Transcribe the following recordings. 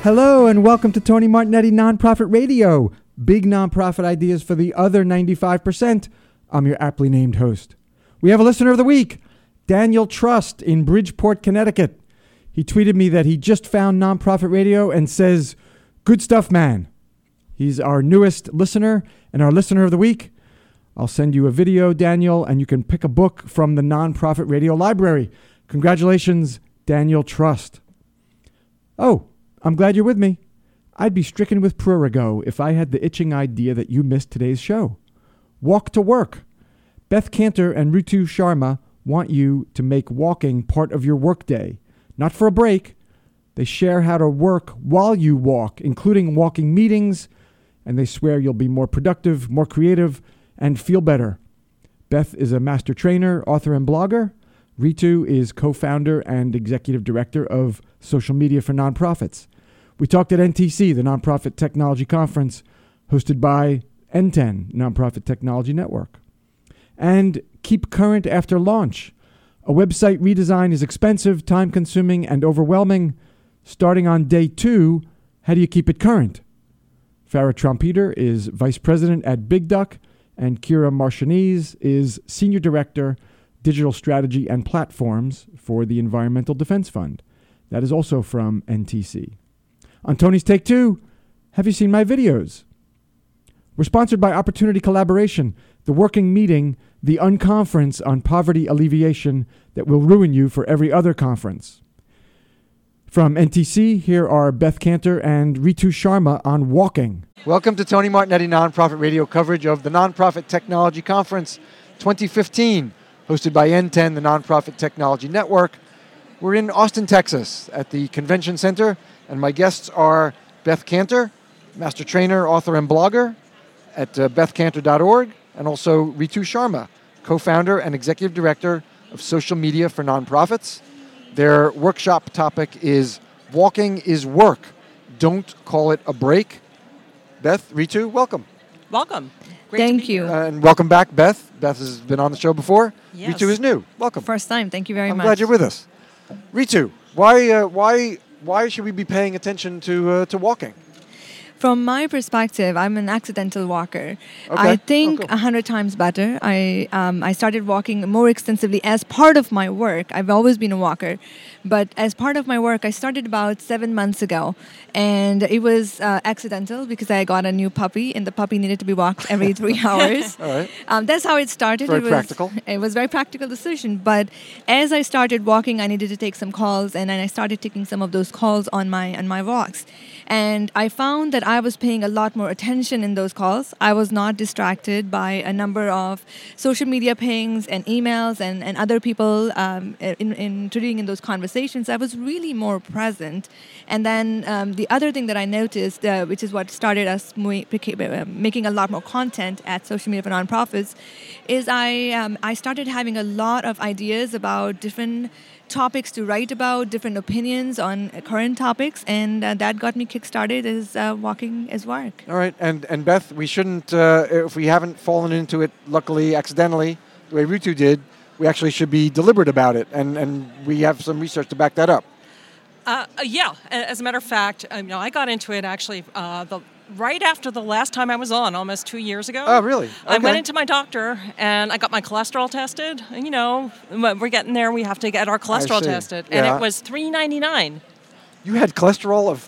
Hello and welcome to Tony Martignetti Nonprofit Radio. Big nonprofit ideas for the other 95%. I'm your aptly named host. We have a listener of the week, Daniel Trust in Bridgeport, Connecticut. He tweeted me that he just found Nonprofit Radio and says, "Good stuff, man." He's our newest listener and our listener of the week. I'll send you a video, Daniel, and you can pick a book from the Nonprofit Radio Library. Congratulations, Daniel Trust. Oh, I'm glad you're with me. I'd be stricken with prurigo if I had the itching idea that you missed today's show. Walk to work. Beth Cantor and Ritu Sharma want you to make walking part of your workday, not for a break. They share how to work while you walk, including walking meetings, and they swear you'll be more productive, more creative, and feel better. Beth is a master trainer, author, and blogger. Ritu is co-founder and executive director of social media for nonprofits. We talked at NTC, the Nonprofit Technology Conference, hosted by NTEN, Nonprofit Technology Network. And keep current after launch. A website redesign is expensive, time-consuming, and overwhelming. Starting on day 2, how do you keep it current? Farah Trompeter is vice president at Big Duck, and Kira Marchanese is senior director, digital strategy and platforms for the Environmental Defense Fund. That is also from NTC. On Tony's Take 2, have you seen my videos? We're sponsored by Opportunity Collaboration, the working meeting, the unconference on poverty alleviation that will ruin you for every other conference. From NTC, here are Beth Cantor and Ritu Sharma on walking. Welcome to Tony Martignetti Nonprofit Radio coverage of the Nonprofit Technology Conference 2015, hosted by NTEN, the Nonprofit Technology Network. We're in Austin, Texas, at the Convention Center, and my guests are Beth Cantor, master trainer, author, and blogger at bethcantor.org, and also Ritu Sharma, co-founder and executive director of social media for nonprofits. Their workshop topic is Walking is Work. Don't call it a break. Beth, Ritu, welcome. Welcome. Great Thank you. And welcome back, Beth. Beth has been on the show before. Yes. Ritu is new. Welcome. First time. Thank you very much. I'm glad you're with us. Ritu, why should we be paying attention to walking? From my perspective, I'm an accidental walker. Okay. I think cool. 100 times better. I started walking more extensively as part of my work. I've always been a walker. But as part of my work, I started about 7 months ago. And it was accidental because I got a new puppy, and the puppy needed to be walked every 3 hours. All right. That's how it started. Very practical. It was a very practical decision. But as I started walking, I needed to take some calls, and then I started taking some of those calls on my walks. And I found that I was paying a lot more attention in those calls. I was not distracted by a number of social media pings and emails and other people intruding in those conversations. I was really more present. And then the other thing that I noticed, which is what started us making a lot more content at Social Media for Nonprofits, is I started having a lot of ideas about different topics to write about, different opinions on current topics, and that got me kickstarted as walking as work. All right, and Beth, we shouldn't, if we haven't fallen into it, luckily, accidentally, the way Ritu did, we actually should be deliberate about it, and we have some research to back that up. Yeah, as a matter of fact, I got into it actually right after the last time I was on, almost 2 years ago. Oh, really? Okay. I went into my doctor, and I got my cholesterol tested. And, we're getting there. We have to get our cholesterol tested. Yeah. And it was $3.99. You had cholesterol of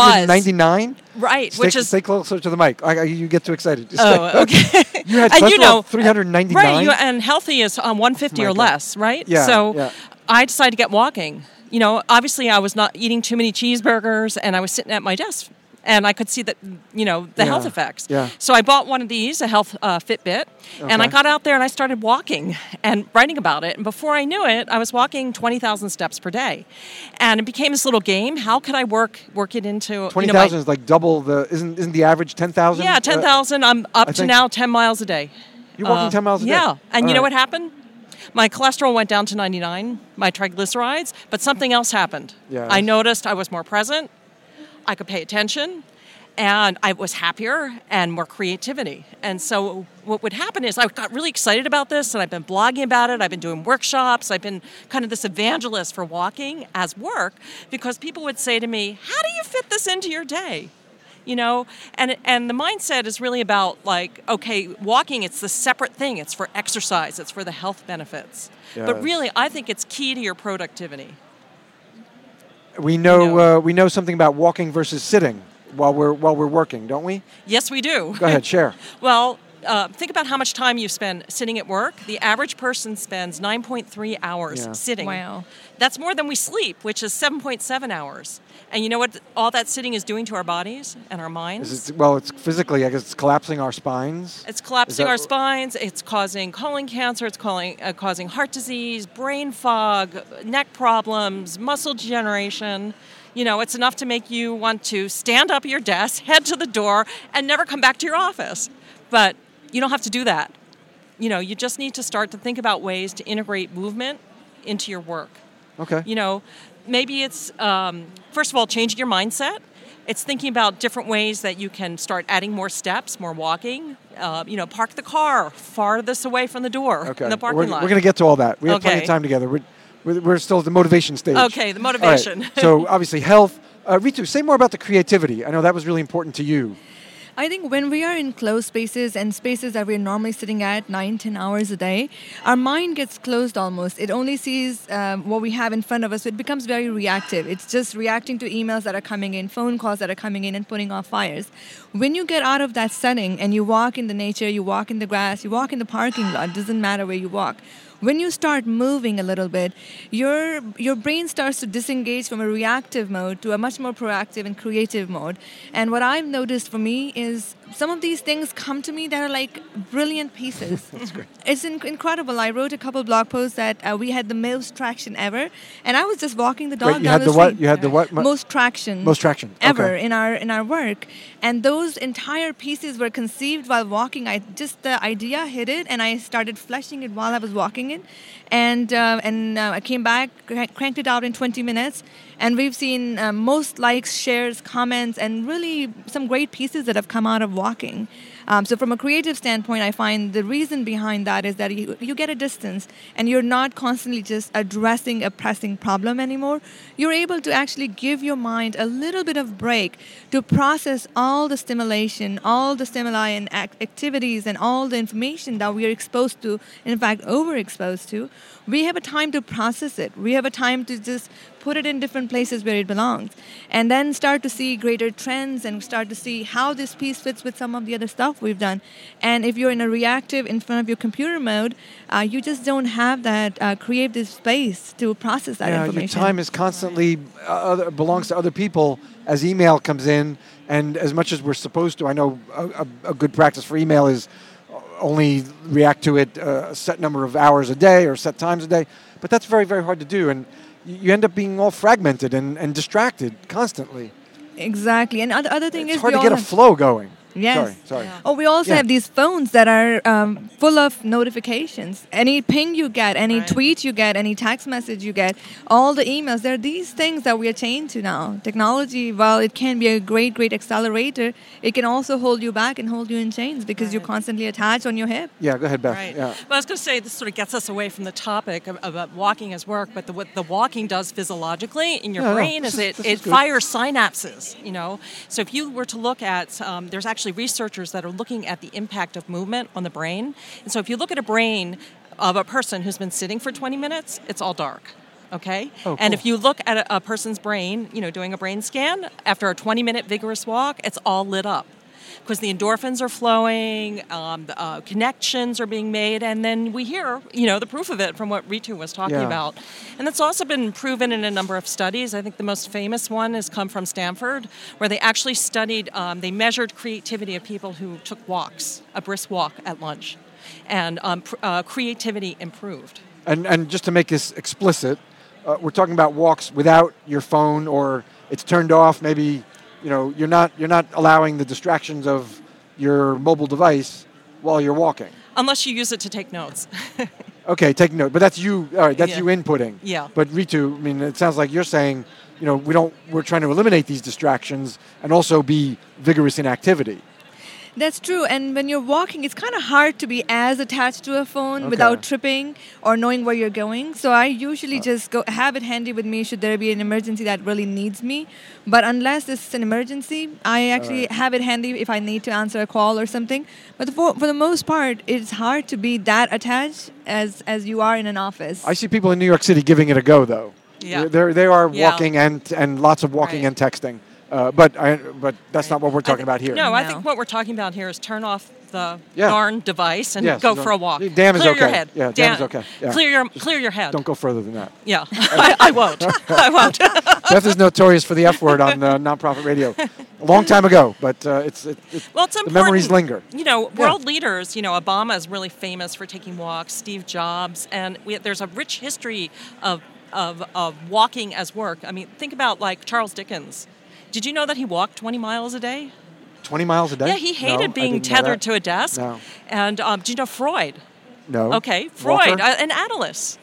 399? Right, Stay closer to the mic. You get too excited. Oh, okay. You had cholesterol of 399? Right, and healthy is 150 or less, right? Yeah. So I decided to get walking. Obviously I was not eating too many cheeseburgers, and I was sitting at my desk. And I could see that, the health effects. Yeah. So I bought one of these, a health Fitbit, and I got out there and I started walking and writing about it. And before I knew it, I was walking 20,000 steps per day. And it became this little game. How could I work it into 20,000 is like double the isn't the average 10,000? Yeah, 10,000. I'm up to now 10 miles a day. You're walking 10 miles a day? Yeah. And you know what happened? My cholesterol went down to 99, my triglycerides, but something else happened. Yes. I noticed I was more present. I could pay attention, and I was happier and more creativity. And so what would happen is I got really excited about this, and I've been blogging about it. I've been doing workshops. I've been kind of this evangelist for walking as work, because people would say to me, how do you fit this into your day? You know, and the mindset is really about like, okay, walking, it's the separate thing. It's for exercise. It's for the health benefits. Yes. But really, I think it's key to your productivity. We know something about walking versus sitting while we're working, don't we? Yes, we do. Go ahead, share. Well, think about how much time you spend sitting at work. The average person spends 9.3 hours sitting. Wow. That's more than we sleep, which is 7.7 hours. And you know what all that sitting is doing to our bodies and our minds? It's physically, I guess it's collapsing our spines. It's collapsing our spines. It's causing colon cancer. It's causing heart disease, brain fog, neck problems, muscle degeneration. You know, it's enough to make you want to stand up at your desk, head to the door, and never come back to your office. But you don't have to do that. You know, you just need to start to think about ways to integrate movement into your work. Okay. You know, maybe it's, first of all, changing your mindset. It's thinking about different ways that you can start adding more steps, more walking. You know, park the car farthest away from the door in the parking lot. We're going to get to all that. We have plenty of time together. We're still at the motivation stage. Okay, the motivation. Right. So obviously health. Ritu, say more about the creativity. I know that was really important to you. I think when we are in closed spaces and spaces that we're normally sitting at 9-10 hours a day, our mind gets closed almost. It only sees what we have in front of us. So it becomes very reactive. It's just reacting to emails that are coming in, phone calls that are coming in, and putting off fires. When you get out of that setting and you walk in the nature, you walk in the grass, you walk in the parking lot, doesn't matter where you walk. When you start moving a little bit, your brain starts to disengage from a reactive mode to a much more proactive and creative mode. And what I've noticed for me is some of these things come to me that are like brilliant pieces. That's great. It's incredible. I wrote a couple blog posts that we had the most traction ever, and I was just walking the dog down the street. What? You had the what? Most traction. Most traction ever in our work, and those entire pieces were conceived while walking. The idea hit it, and I started fleshing it while I was walking it, and I came back, cranked it out in 20 minutes, and we've seen most likes, shares, comments, and really some great pieces that have come out of walking. So from a creative standpoint, I find the reason behind that is that you get a distance and you're not constantly just addressing a pressing problem anymore. You're able to actually give your mind a little bit of break to process all the stimulation, all the stimuli and activities and all the information that we are exposed to, in fact, overexposed to. We have a time to process it. We have a time to just put it in different places where it belongs, and then start to see greater trends and start to see how this piece fits with some of the other stuff we've done. And if you're in a reactive in front of your computer mode, you just don't have that creative space to process that information. Your time is constantly belongs to other people as email comes in, and as much as we're supposed to. I know a good practice for email is only react to it a set number of hours a day or set times a day, but that's very, very hard to do, and you end up being all fragmented and distracted constantly. Exactly, and other thing it's is hard to get a flow going. Yes. Sorry. Yeah. Oh, we also have these phones that are full of notifications. Any ping you get, any tweet you get, any text message you get, all the emails. There are these things that we are chained to now. Technology, while it can be a great, great accelerator, it can also hold you back and hold you in chains because you're constantly attached on your hip. Yeah, go ahead, Beth. Right. Yeah. Well, I was going to say this sort of gets us away from the topic about walking as work, but what the walking does physiologically in your brain is it fires synapses, you know. So if you were to look at, there's actually researchers that are looking at the impact of movement on the brain. And so if you look at a brain of a person who's been sitting for 20 minutes, it's all dark. Okay? Oh, cool. And if you look at a person's brain, you know, doing a brain scan, after a 20-minute vigorous walk, it's all lit up. Because the endorphins are flowing, connections are being made, and then we hear, you know, the proof of it from what Ritu was talking about. And that's also been proven in a number of studies. I think the most famous one has come from Stanford, where they actually studied, they measured creativity of people who took walks, a brisk walk at lunch, and creativity improved. And just to make this explicit, we're talking about walks without your phone, or it's turned off, maybe. You know, you're not allowing the distractions of your mobile device while you're walking. Unless you use it to take notes. Okay, take note. But that's you. All right, that's you inputting. Yeah. But Ritu, I mean, it sounds like you're saying we're trying to eliminate these distractions and also be vigorous in activity. That's true. And when you're walking, it's kind of hard to be as attached to a phone without tripping or knowing where you're going. So I usually just have it handy with me should there be an emergency that really needs me. But unless it's an emergency, I actually have it handy if I need to answer a call or something. But for the most part, it's hard to be that attached as you are in an office. I see people in New York City giving it a go, though. Yeah. They are walking and lots of walking and texting. But that's not what we're talking about here. No, I think what we're talking about here is turn off the darn device and go for a walk. Damn is clear okay. Your head. Yeah, damn is okay. Yeah. Clear your head. Don't go further than that. Yeah, I won't. I won't. Beth is notorious for the F word on nonprofit radio. A long time ago, but it's important. The memories linger. World leaders. Obama is really famous for taking walks. Steve Jobs, and there's a rich history of walking as work. I mean, think about like Charles Dickens. Did you know that he walked 20 miles a day? 20 miles a day? Yeah, he hated being tethered to a desk. No. And do you know Freud? No. Okay, Freud and Atlas,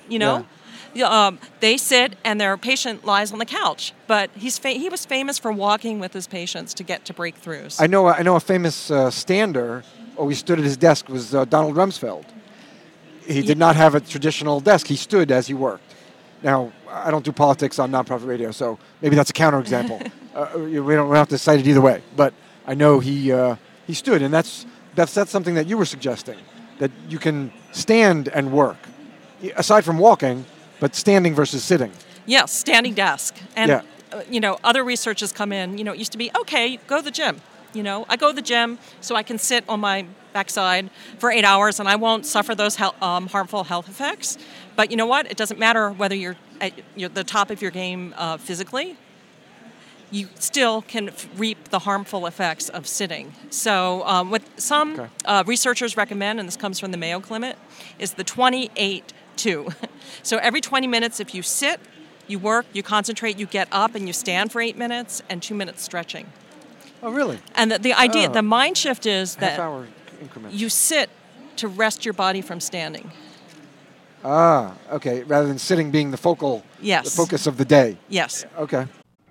they sit and their patient lies on the couch. But he was famous for walking with his patients to get to breakthroughs. I know a famous stander, always stood at his desk, was Donald Rumsfeld. He did not have a traditional desk. He stood as he worked. Now, I don't do politics on nonprofit radio, so maybe that's a counterexample. We don't have to cite it either way. But I know he stood, and that's something that you were suggesting, that you can stand and work, aside from walking, but standing versus sitting. Yes, standing desk. And, other research has come in. It used to be, okay, go to the gym. I go to the gym so I can sit on my backside for 8 hours and I won't suffer those harmful health effects. But you know what? It doesn't matter whether you're at the top of your game physically. You still can reap the harmful effects of sitting. So what some researchers recommend, and this comes from the Mayo Clinic, is the 28-2. So every 20 minutes, if you sit, you work, you concentrate, you get up and you stand for 8 minutes and 2 minutes stretching. Oh, really? And the idea, the mind shift is that half-hour increments. You sit to rest your body from standing. Ah, okay. Rather than sitting being the focus of the day. Yes. Okay.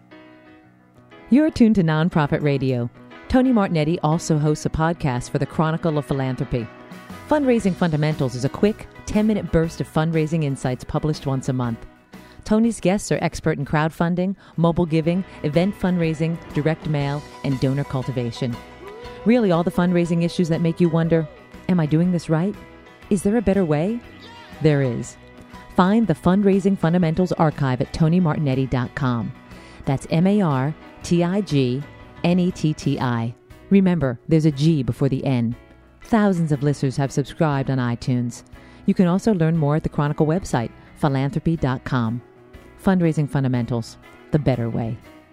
You're tuned to Nonprofit Radio. Tony Martignetti also hosts a podcast for the Chronicle of Philanthropy. Fundraising Fundamentals is a quick, 10-minute burst of fundraising insights published once a month. Tony's guests are expert in crowdfunding, mobile giving, event fundraising, direct mail, and donor cultivation. Really all the fundraising issues that make you wonder, am I doing this right? Is there a better way? There is. Find the Fundraising Fundamentals archive at TonyMartignetti.com. That's Martignetti. Remember, there's a G before the N. Thousands of listeners have subscribed on iTunes. You can also learn more at the Chronicle website, philanthropy.com. Fundraising Fundamentals, the better way.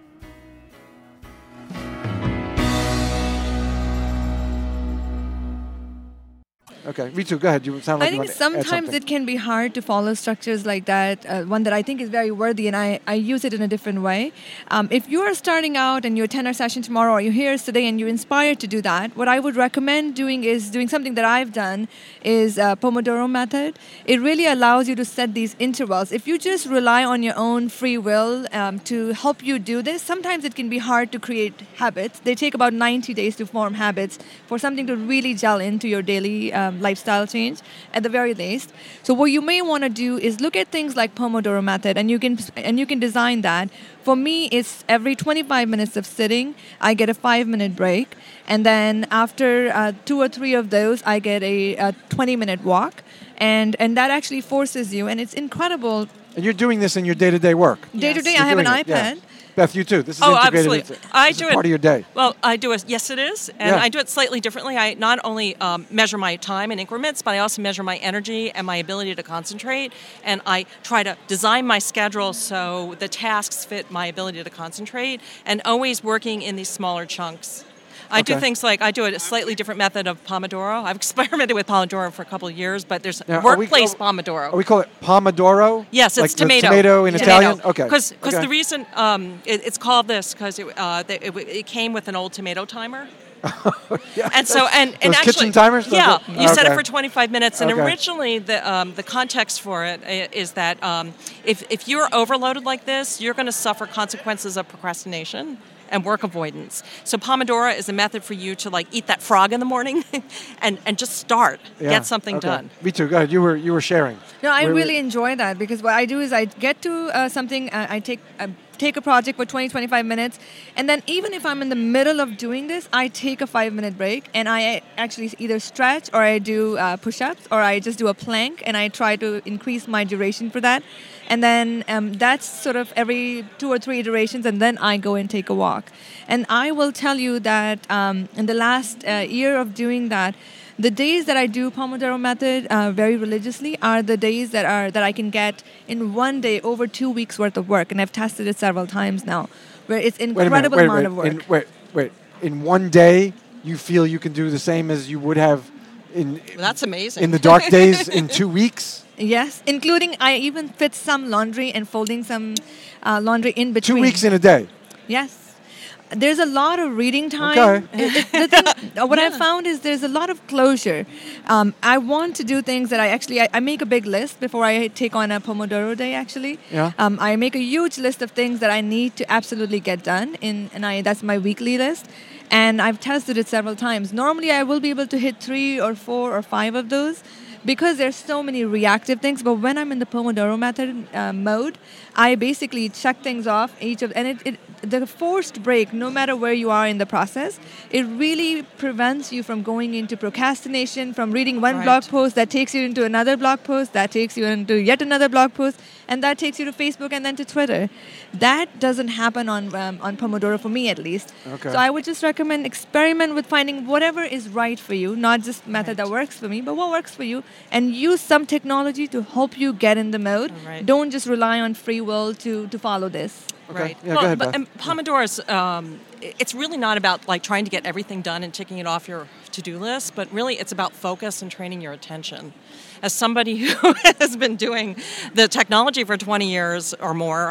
Okay, Ritu, go ahead. You sound like I you think want to add sometimes something. it can be hard to follow structures like that. One that I think is very worthy, and I use it in a different way. If you are starting out and you attend our session tomorrow, or you're here today and you're inspired to do that, what I would recommend doing is doing something that I've done is Pomodoro method. It really allows you to set these intervals. If you just rely on your own free will to help you do this, sometimes it can be hard to create habits. They take about 90 days to form habits for something to really gel into your daily lifestyle change at the very least. So what you may want to do is look at things like Pomodoro method, and you can design that. For me, it's every 25 minutes of sitting, I get a 5-minute break, and then after 2 or 3 of those, I get a 20-minute walk, and that actually forces you, and it's incredible. And you're doing this in your day-to-day work. Day-to-day, You're I have an doing it, iPad. yeah. Beth, you too. This is integrated. Absolutely. I this do is part of your day. Well, I do it. Yes, it is, and I do it slightly differently. I not only measure my time in increments, but I also measure my energy and my ability to concentrate. And I try to design my schedule so the tasks fit my ability to concentrate, and always working in these smaller chunks. I do things like I do a slightly different method of Pomodoro. I've experimented with Pomodoro for a couple of years, but there's workplace Pomodoro. We call it Pomodoro? Yes, it's like tomato. Tomato in Italian? Okay. Because the reason it's called this, because it came with an old tomato timer. Yeah, And so, and those actually, kitchen timers? yeah, Okay. you set it Okay. for 25 minutes. And Okay. originally, the context for it is that if you're overloaded like this, you're going to suffer consequences of procrastination and work avoidance. So Pomodoro is a method for you to like eat that frog in the morning, and just start, Yeah, get something okay. done. Me too. Go ahead. You were sharing. No, I Where- really enjoy that because what I do is I get to something, I take a project for 20, 25 minutes, and then even if I'm in the middle of doing this, I take a 5-minute break and I actually either stretch or I do push-ups or I just do a plank and I try to increase my duration for that. And then that's sort of every 2 or 3 iterations, and then I go and take a walk. And I will tell you that in the last year of doing that, the days that I do Pomodoro method very religiously are the days that I can get in one day over 2 weeks worth of work, and I've tested it several times now, where it's incredible amount of work. Wait. In one day, you feel you can do the same as you would have in That's amazing. in the dark days in 2 weeks. Yes, including I even fit some laundry and folding some laundry in 2 between. weeks in a day. Yes. There's a lot of reading time. Okay. The thing, what I found is there's a lot of closure. I want to do things that I make a big list before I take on a Pomodoro day, actually. Yeah. I make a huge list of things that I need to absolutely get done, that's my weekly list. And I've tested it several times. Normally, I will be able to hit 3 or 4 or 5 of those, because there's so many reactive things. But when I'm in the Pomodoro method mode, I basically check things off the forced break, no matter where you are in the process, it really prevents you from going into procrastination, from reading one blog post that takes you into another blog post, that takes you into yet another blog post, and that takes you to Facebook and then to Twitter. That doesn't happen on Pomodoro, for me at least. Okay. So I would just recommend experiment with finding whatever is right for you, not just method that works for me, but what works for you, and use some technology to help you get in the mode. Right. Don't just rely on free will to follow this. Okay. Right. Yeah, go ahead, Beth. and Pomodoro's, it's really not about like trying to get everything done and ticking it off your to-do list, but really it's about focus and training your attention. As somebody who has been doing the technology for 20 years or more,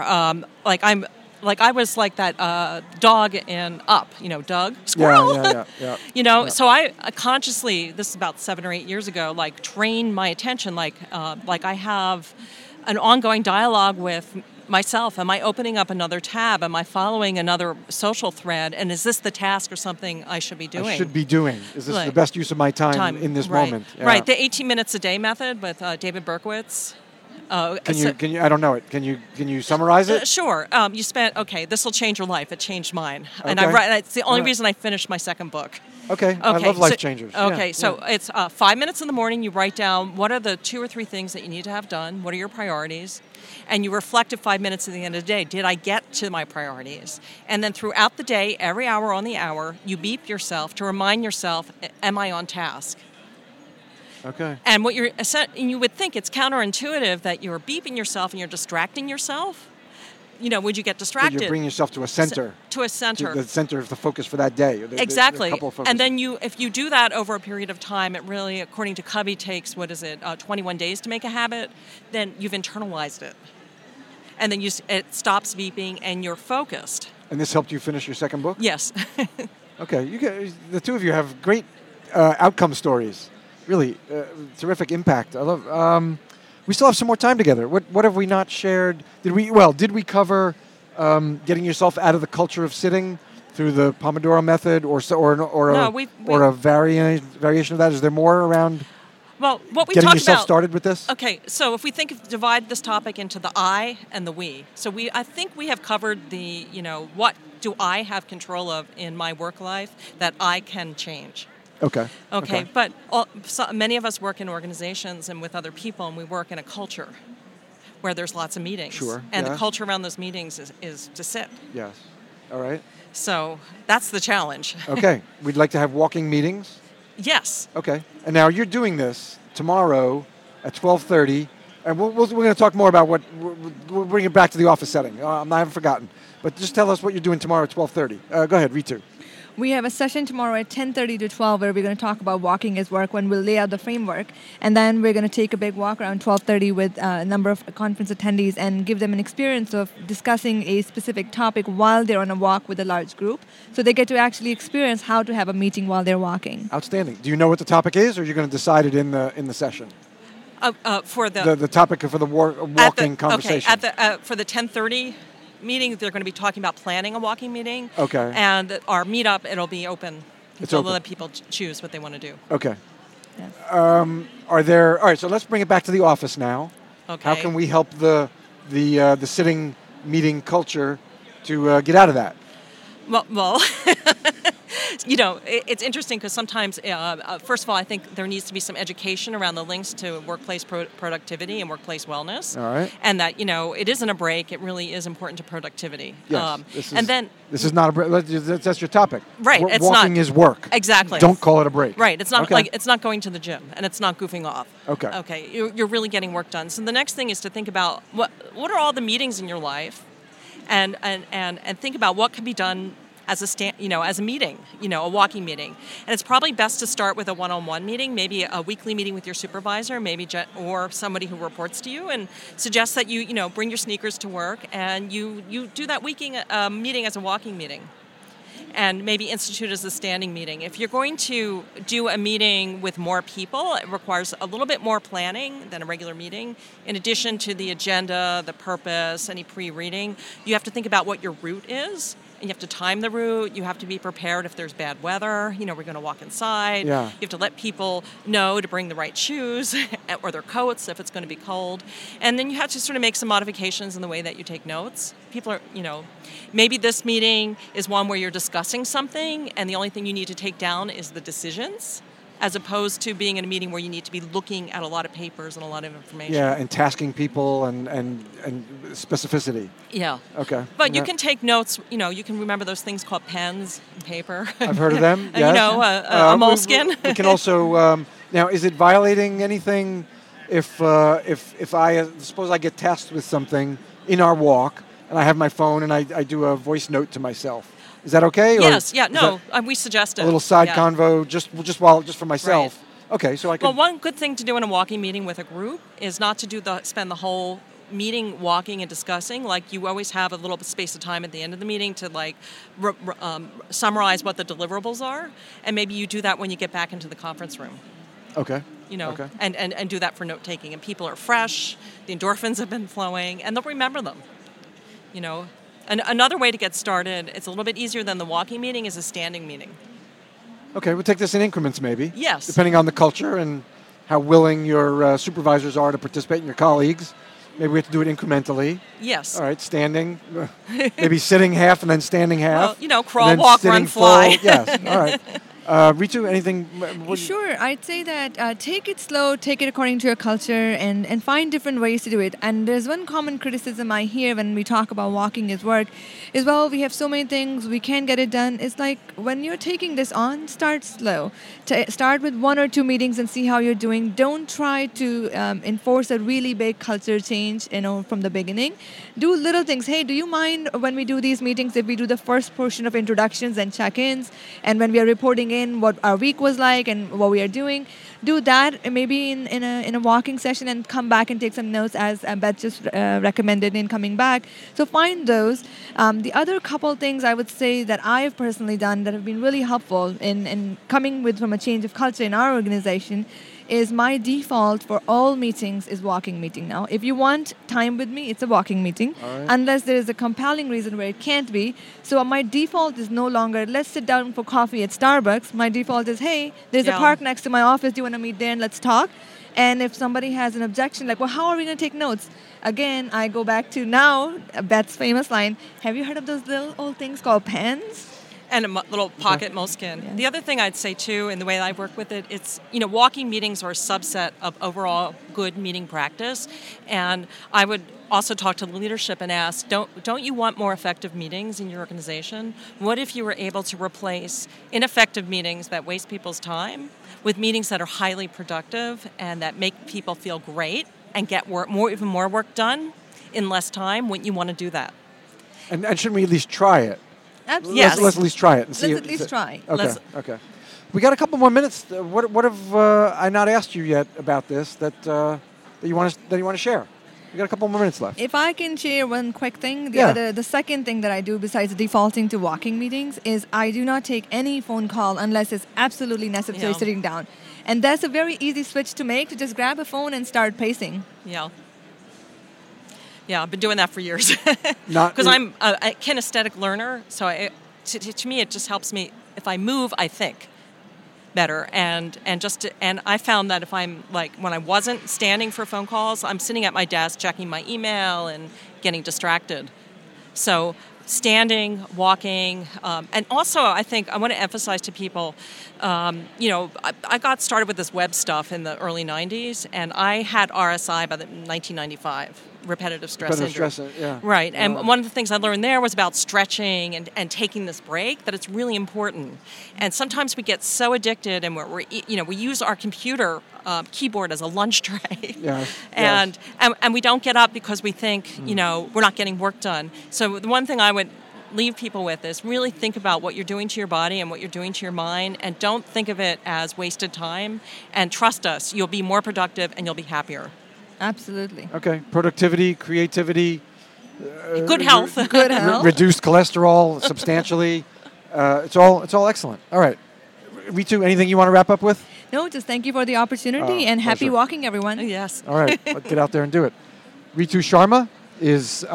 I was like that dog in Up, Doug, squirrel. Yeah. So I consciously, this is about 7 or 8 years ago, like trained my attention, like I have an ongoing dialogue with myself. Am I opening up another tab? Am I following another social thread? And is this the task or something I should be doing? I should be doing. Is this Right. the best use of my time in this right. moment? Yeah. Right. The 18 minutes a day method with David Berkowitz. Can you? I don't know it. Can you summarize it? Sure. You spent, this will change your life. It changed mine. And Okay. it's the only Right. reason I finished my second book. Okay. I love life changers. Okay, Yeah, so yeah. it's 5 minutes in the morning. You write down what are the 2 or 3 things that you need to have done. What are your priorities? And you reflect at 5 minutes at the end of the day. Did I get to my priorities? And then throughout the day, every hour on the hour, you beep yourself to remind yourself, am I on task? Okay. And you would think it's counterintuitive that you're beeping yourself and you're distracting yourself. Would you get distracted? You're bringing yourself to a center. To a center. The center of the focus for that day. Exactly. A couple of focuses. And then if you do that over a period of time, it really, according to Covey, takes, 21 days to make a habit, then you've internalized it. And then it stops beeping and you're focused. And this helped you finish your second book? Yes. Okay. The two of you have great outcome stories. Really terrific impact. I love. We still have some more time together. What have we not shared? Did we cover getting yourself out of the culture of sitting through the Pomodoro method, or a variation of that? Is there more around? Well, what we getting talked yourself about, started with this? Okay, so if we divide this topic into the I and the we. So I think we have covered the, what do I have control of in my work life that I can change. Okay. But many of us work in organizations and with other people, and we work in a culture where there's lots of meetings. Sure. And yeah. the culture around those meetings is to sit. Yes. All right. So that's the challenge. Okay. We'd like to have walking meetings. Yes. Okay. And now you're doing this tomorrow at 12:30, and we're going to talk more about what we'll bring it back to the office setting. I haven't forgotten, but just tell us what you're doing tomorrow at 12:30. Go ahead, Ritu. We have a session tomorrow at 10:30 to 12 where we're going to talk about walking as work when we'll lay out the framework. And then we're going to take a big walk around 12:30 with a number of conference attendees and give them an experience of discussing a specific topic while they're on a walk with a large group. So they get to actually experience how to have a meeting while they're walking. Outstanding. Do you know what the topic is, or are you going to decide it in the session? For the topic for the walking conversation. Okay, for the 10:30 meeting, they're going to be talking about planning a walking meeting. Okay. And our meetup, it'll be open. It's so open. We'll let people choose what they want to do. Okay. Yes. All right, so let's bring it back to the office now. Okay. How can we help the sitting meeting culture to get out of that? Well it's interesting because sometimes, first of all, I think there needs to be some education around the links to workplace productivity and workplace wellness. All right. And that, it isn't a break. It really is important to productivity. Yes. This is not a break. That's your topic. Right. Walking is work. Exactly. Don't call it a break. Right. It's not okay. it's not going to the gym, and it's not goofing off. Okay. Okay. You're really getting work done. So the next thing is to think about what are all the meetings in your life, and think about what can be done as a meeting, a walking meeting. And it's probably best to start with a one-on-one meeting, maybe a weekly meeting with your supervisor, or somebody who reports to you, and suggest that you bring your sneakers to work and you do that meeting as a walking meeting. And maybe institute as a standing meeting. If you're going to do a meeting with more people, it requires a little bit more planning than a regular meeting. In addition to the agenda, the purpose, any pre-reading, you have to think about what your route is. And you have to time the route. You have to be prepared if there's bad weather. We're going to walk inside. Yeah. You have to let people know to bring the right shoes or their coats if it's going to be cold. And then you have to sort of make some modifications in the way that you take notes. People are, maybe this meeting is one where you're discussing something and the only thing you need to take down is the decisions, as opposed to being in a meeting where you need to be looking at a lot of papers and a lot of information. Yeah, and tasking people and specificity. Yeah. Okay. But you can take notes. You can remember those things called pens and paper. I've heard of them. Yes. A moleskin. We can also now. Is it violating anything if I suppose I get tasked with something in our walk and I have my phone and I do a voice note to myself? Is that okay? Yes. Yeah. No. We suggest it. A little side convo, just for myself. Right. Okay. So I can. Well, one good thing to do in a walking meeting with a group is not to spend the whole meeting walking and discussing. Like, you always have a little space of time at the end of the meeting to summarize what the deliverables are, and maybe you do that when you get back into the conference room. Okay. Okay. And do that for note taking. And people are fresh. The endorphins have been flowing, and they'll remember them. And another way to get started, it's a little bit easier than the walking meeting, is a standing meeting. Okay, we'll take this in increments maybe. Yes. Depending on the culture and how willing your supervisors are to participate and your colleagues. Maybe we have to do it incrementally. Yes. All right, standing. Maybe sitting half and then standing half. Well, crawl, walk, run, fly. Yes, all right. Ritu, anything? Sure. I'd say that take it slow, take it according to your culture, and find different ways to do it. And there's one common criticism I hear when we talk about walking as work is, well, we have so many things, we can't get it done. It's like, when you're taking this on, start slow. Start with 1 or 2 meetings and see how you're doing. Don't try to enforce a really big culture change, from the beginning. Do little things. Hey, do you mind when we do these meetings if we do the first portion of introductions and check-ins, and when we are reporting in what our week was like and what we are doing, do that maybe in a walking session, and come back and take some notes as Beth just recommended in coming back. So find those. The other couple things I would say that I've personally done that have been really helpful in coming from a change of culture in our organization is my default for all meetings is walking meeting now. If you want time with me, it's a walking meeting, right. Unless there is a compelling reason where it can't be. So my default is no longer, let's sit down for coffee at Starbucks. My default is, hey, there's a park next to my office. Do you want to meet there and let's talk? And if somebody has an objection, like, well, how are we going to take notes? Again, I go back to now Beth's famous line, have you heard of those little old things called pens? And a little pocket moleskin. Yeah. The other thing I'd say, too, in the way I work with it, it's, walking meetings are a subset of overall good meeting practice. And I would also talk to the leadership and ask, don't you want more effective meetings in your organization? What if you were able to replace ineffective meetings that waste people's time with meetings that are highly productive and that make people feel great and get even more work done in less time? Wouldn't you want to do that? And shouldn't we at least try it? Absolutely. Yes. Let's at least try it and see. Let's at least try. Okay. Let's- Okay. We got a couple more minutes. What have I not asked you yet about this that you want to share? We got a couple more minutes left. If I can share one quick thing, Yeah. the second thing that I do besides defaulting to walking meetings is I do not take any phone call unless it's absolutely necessary Yeah. sitting down. And that's a very easy switch to make, to just grab a phone and start pacing. Yeah. Yeah, I've been doing that for years. Not- Because I'm a kinesthetic learner, so to me it just helps me. If I move, I think better, and I found that if I'm like when I wasn't standing for phone calls, I'm sitting at my desk checking my email and getting distracted. So standing, walking, and also I think I want to emphasize to people, I got started with this web stuff in the early 90s, and I had RSI by the 1995, repetitive stress injury. Yeah. Right, and one of the things I learned there was about stretching and taking this break, that it's really important. And sometimes we get so addicted, and we use our computer keyboard as a lunch tray, Yes, and we don't get up because we think we're not getting work done. So the one thing I would leave people with is really think about what you're doing to your body and what you're doing to your mind, and don't think of it as wasted time. And trust us, you'll be more productive and you'll be happier. Absolutely. Okay. Productivity, creativity, Good health. Good health. reduced cholesterol substantially. It's all excellent. All right. Ritu, anything you want to wrap up with? No, just thank you for the opportunity and happy pleasure. walking, everyone. Yes. All right. Let's get out there and do it. Ritu Sharma is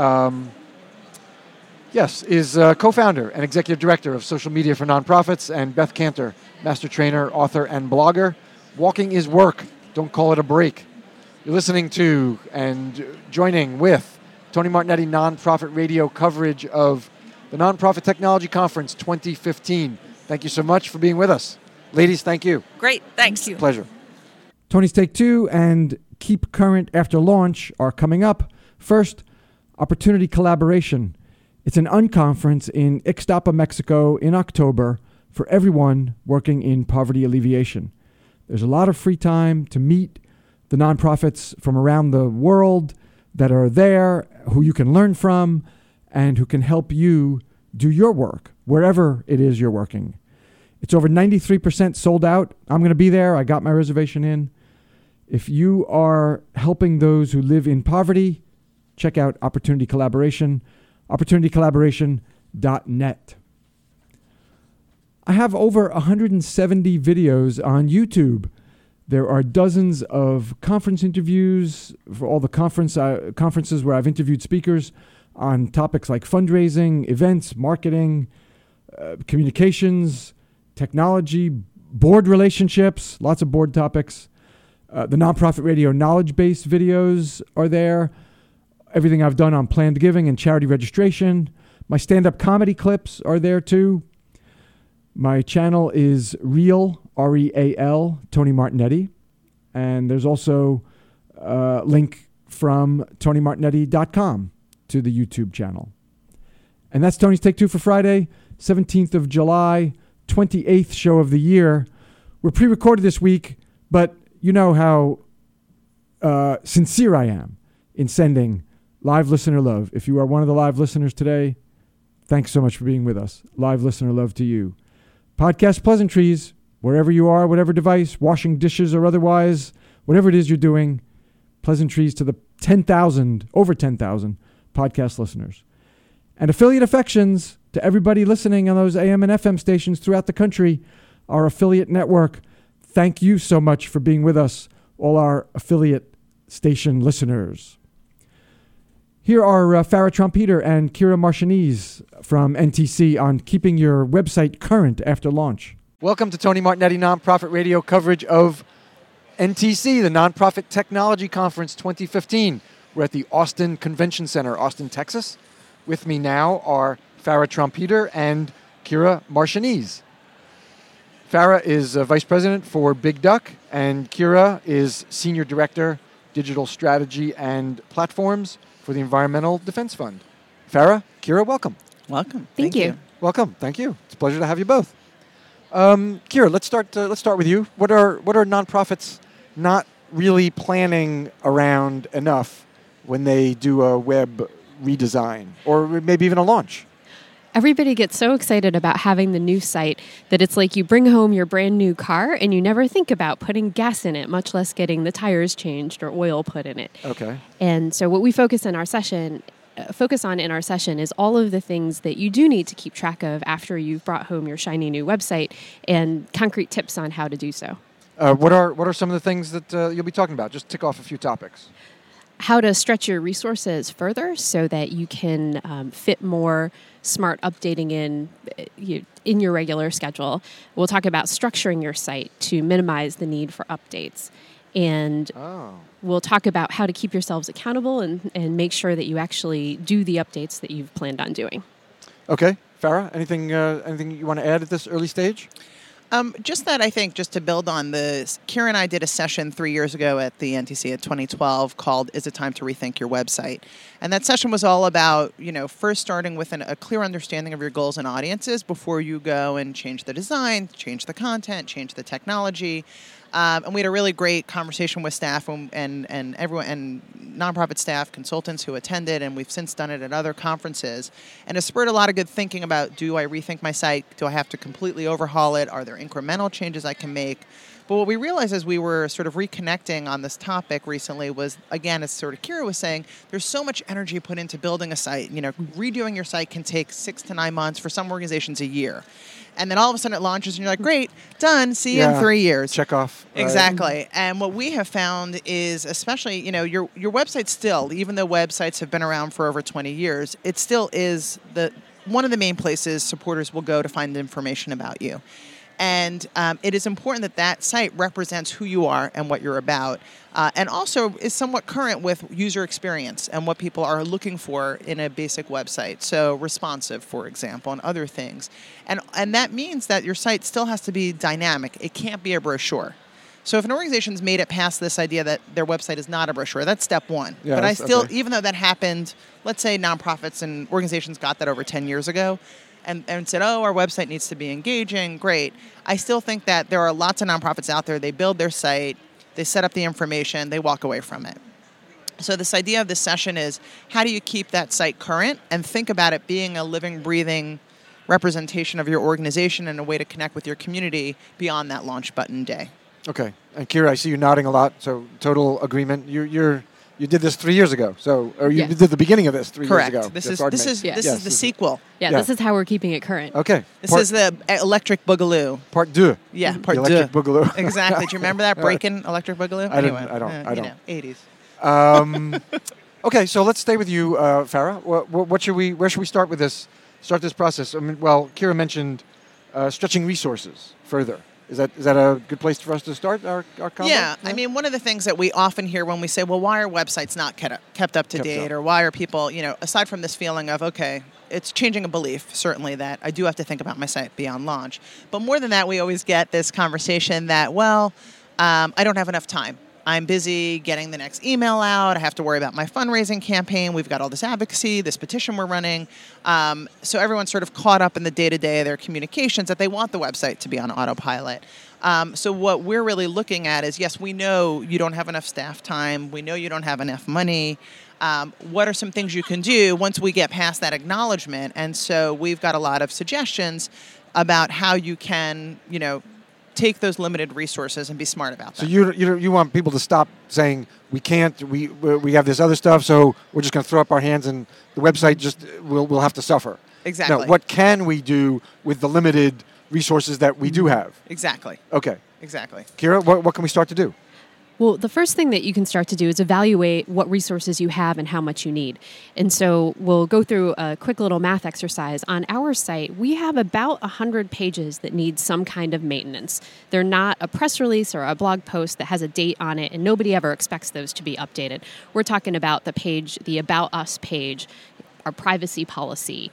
co-founder and executive director of social media for nonprofits, and Beth Cantor, master trainer, author, and blogger. Walking is work. Don't call it a break. You're listening to and joining with Tony Martignetti Nonprofit Radio coverage of the Nonprofit Technology Conference 2015. Thank you so much for being with us. Ladies, thank you. Great. Thanks. Thank you. Pleasure. Tony's Take Two and Keep Current After Launch are coming up. First, Opportunity Collaboration. It's an unconference in Ixtapa, Mexico in October for everyone working in poverty alleviation. There's a lot of free time to meet the nonprofits from around the world that are there, who you can learn from, and who can help you do your work, wherever it is you're working. It's over 93% sold out. I'm going to be there. I got my reservation in. If you are helping those who live in poverty, check out Opportunity Collaboration, opportunitycollaboration.net. I have over 170 videos on YouTube. There are dozens of conference interviews for all the conferences where I've interviewed speakers on topics like fundraising, events, marketing, communications, technology, board relationships, lots of board topics. The Nonprofit Radio Knowledge Base videos are there. Everything I've done on planned giving and charity registration. My stand-up comedy clips are there too. My channel is Real, R-E-A-L, Tony Martignetti. And there's also a link from TonyMartignetti.com to the YouTube channel. And that's Tony's Take Two for Friday, 17th of July, 28th show of the year. We're pre-recorded this week, but you know how sincere I am in sending live listener love. If you are one of the live listeners today, thanks so much for being with us. Live listener love to you. Podcast pleasantries, wherever you are, whatever device, washing dishes or otherwise, whatever it is you're doing, pleasantries to the over 10,000 podcast listeners. And affiliate affections to everybody listening on those AM and FM stations throughout the country, our affiliate network. Thank you so much for being with us, all our affiliate station listeners. Here are Farah Trompeter and Kira Marchionese from NTC on keeping your website current after launch. Welcome to Tony Martignetti Nonprofit Radio coverage of NTC, the Nonprofit Technology Conference 2015. We're at the Austin Convention Center, Austin, Texas. With me now are Farah Trompeter and Kira Marchionese. Farah is Vice President for Big Duck, and Kira is Senior Director, Digital Strategy and Platforms for the Environmental Defense Fund. Farah, Kira, welcome. Welcome. Thank you. Welcome. Thank you. It's a pleasure to have you both. Kira, let's start with you. What are nonprofits not really planning around enough when they do a web redesign or maybe even a launch? Everybody gets so excited about having the new site that it's like you bring home your brand new car and you never think about putting gas in it, much less getting the tires changed or oil put in it. Okay. And so what we focus on in our session is all of the things that you do need to keep track of after you've brought home your shiny new website and concrete tips on how to do so. What are some of the things that you'll be talking about? Just tick off a few topics. How to stretch your resources further so that you can fit more smart updating in your regular schedule. We'll talk about structuring your site to minimize the need for updates. And we'll talk about how to keep yourselves accountable and make sure that you actually do the updates that you've planned on doing. Okay. Farah, anything you want to add at this early stage? Just that I think, just to build on this, Kira and I did a session 3 years ago at the NTC at 2012 called Is It Time to Rethink Your Website? And that session was all about, first starting with a clear understanding of your goals and audiences before you go and change the design, change the content, change the technology. And we had a really great conversation with staff and everyone and nonprofit staff, consultants who attended, and we've since done it at other conferences. And it spurred a lot of good thinking about, do I rethink my site? Do I have to completely overhaul it? Are there incremental changes I can make? But what we realized as we were sort of reconnecting on this topic recently was, again, as sort of Kira was saying, there's so much energy put into building a site. Redoing your site can take 6 to 9 months, for some organizations a year. And then all of a sudden it launches and you're like, great, done, see you in 3 years. Check off. Exactly. And what we have found is, especially, your website still, even though websites have been around for over 20 years, it still is one of the main places supporters will go to find information about you. And it is important that site represents who you are and what you're about, and also is somewhat current with user experience and what people are looking for in a basic website. So responsive, for example, and other things. And that means that your site still has to be dynamic. It can't be a brochure. So if an organization's made it past this idea that their website is not a brochure, that's step one. Yes, but I still, okay. Even though that happened, let's say nonprofits and organizations got that over 10 years ago, and said, our website needs to be engaging, great. I still think that there are lots of nonprofits out there, they build their site, they set up the information, they walk away from it. So this idea of this session is, how do you keep that site current and think about it being a living, breathing representation of your organization and a way to connect with your community beyond that launch button day. Okay. And Kira, I see you nodding a lot, so total agreement. You did this 3 years ago, or you did the beginning of this 3 years ago. Correct. This is the sequel. Yeah, this is how we're keeping it current. Okay. This is the Electric Boogaloo. Part 2. Yeah, part 2. Electric Boogaloo. Exactly. Do you remember that Breakin' Electric Boogaloo? I don't. 80s. Okay, so let's stay with you, Farah. Where should we start with this? Start this process. I mean, Kira mentioned stretching resources further. Is that a good place for us to start our convo? Yeah, I mean, one of the things that we often hear when we say, well, why are websites not kept up to date? Or why are people, aside from this feeling of, okay, it's changing a belief, certainly, that I do have to think about my site beyond launch. But more than that, we always get this conversation that, I don't have enough time. I'm busy getting the next email out. I have to worry about my fundraising campaign. We've got all this advocacy, this petition we're running. So everyone's sort of caught up in the day-to-day of their communications that they want the website to be on autopilot. So what we're really looking at is, yes, we know you don't have enough staff time. We know you don't have enough money. What are some things you can do once we get past that acknowledgement? And so we've got a lot of suggestions about how you can, take those limited resources and be smart about them. So you want people to stop saying we can't, we have this other stuff, so we're just going to throw up our hands and the website just will have to suffer. Exactly. No, what can we do with the limited resources that we do have? Exactly. Okay. Exactly. Kira, what can we start to do? Well, the first thing that you can start to do is evaluate what resources you have and how much you need. And so we'll go through a quick little math exercise. On our site, we have about 100 pages that need some kind of maintenance. They're not a press release or a blog post that has a date on it, and nobody ever expects those to be updated. We're talking about the About Us page, our privacy policy,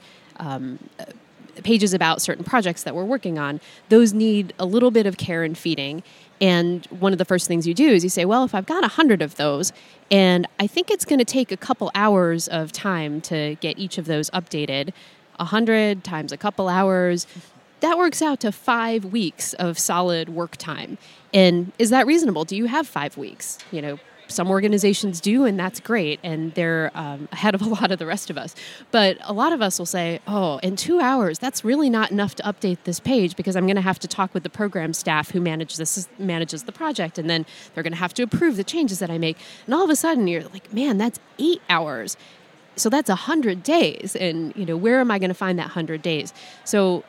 pages about certain projects that we're working on. Those need a little bit of care and feeding. And one of the first things you do is you say, well, if I've got 100 of those, and I think it's going to take a couple hours of time to get each of those updated, 100 times a couple hours, that works out to 5 weeks of solid work time. And is that reasonable? Do you have 5 weeks? some organizations do, and that's great, and they're ahead of a lot of the rest of us. But a lot of us will say, oh, in 2 hours, that's really not enough to update this page because I'm going to have to talk with the program staff who manages the project, and then they're going to have to approve the changes that I make. And all of a sudden, you're like, man, that's 8 hours. So that's 100 days, and where am I going to find that 100 days? So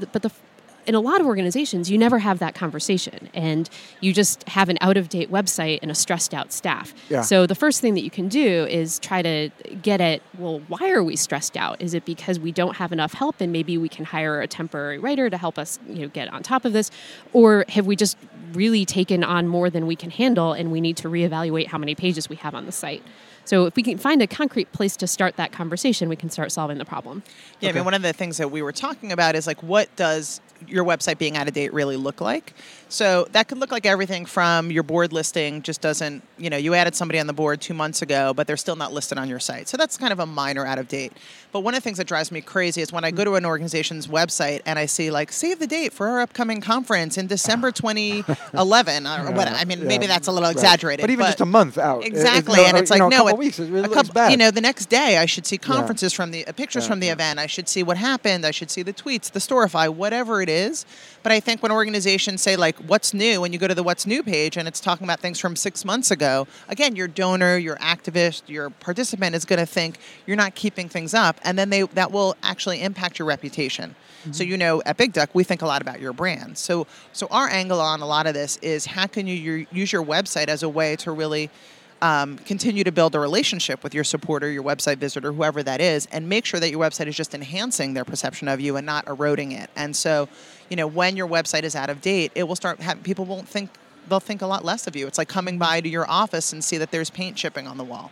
in a lot of organizations, you never have that conversation, and you just have an out-of-date website and a stressed-out staff. Yeah. So the first thing that you can do is try to get at, well, why are we stressed out? Is it because we don't have enough help, and maybe we can hire a temporary writer to help us, get on top of this? Or have we just really taken on more than we can handle, and we need to reevaluate how many pages we have on the site? So if we can find a concrete place to start that conversation, we can start solving the problem. Yeah, Okay. I mean, one of the things that we were talking about is like, what does your website being out of date really look like? So that could look like everything from your board listing just doesn't, you added somebody on the board 2 months ago, but they're still not listed on your site. So that's kind of a minor out of date. But one of the things that drives me crazy is when I go to an organization's website and I see like, save the date for our upcoming conference in December 2011. Or what? I mean, maybe that's a little exaggerated. But even just a month out. Exactly. And it's like, a no, couple weeks, it really looks bad. the next day I should see conferences from the pictures from the event. I should see what happened. I should see the tweets, the Storify, whatever it is. But I think when organizations say like, what's new, when you go to the what's new page and it's talking about things from 6 months ago, again, your donor, your activist, your participant is going to think you're not keeping things up. And then that will actually impact your reputation. Mm-hmm. So, at Big Duck, we think a lot about your brand. So our angle on a lot of this is how can you use your website as a way to really continue to build a relationship with your supporter, your website visitor, whoever that is, and make sure that your website is just enhancing their perception of you and not eroding it. And so, when your website is out of date, it will start having people they'll think a lot less of you. It's like coming by to your office and see that there's paint chipping on the wall.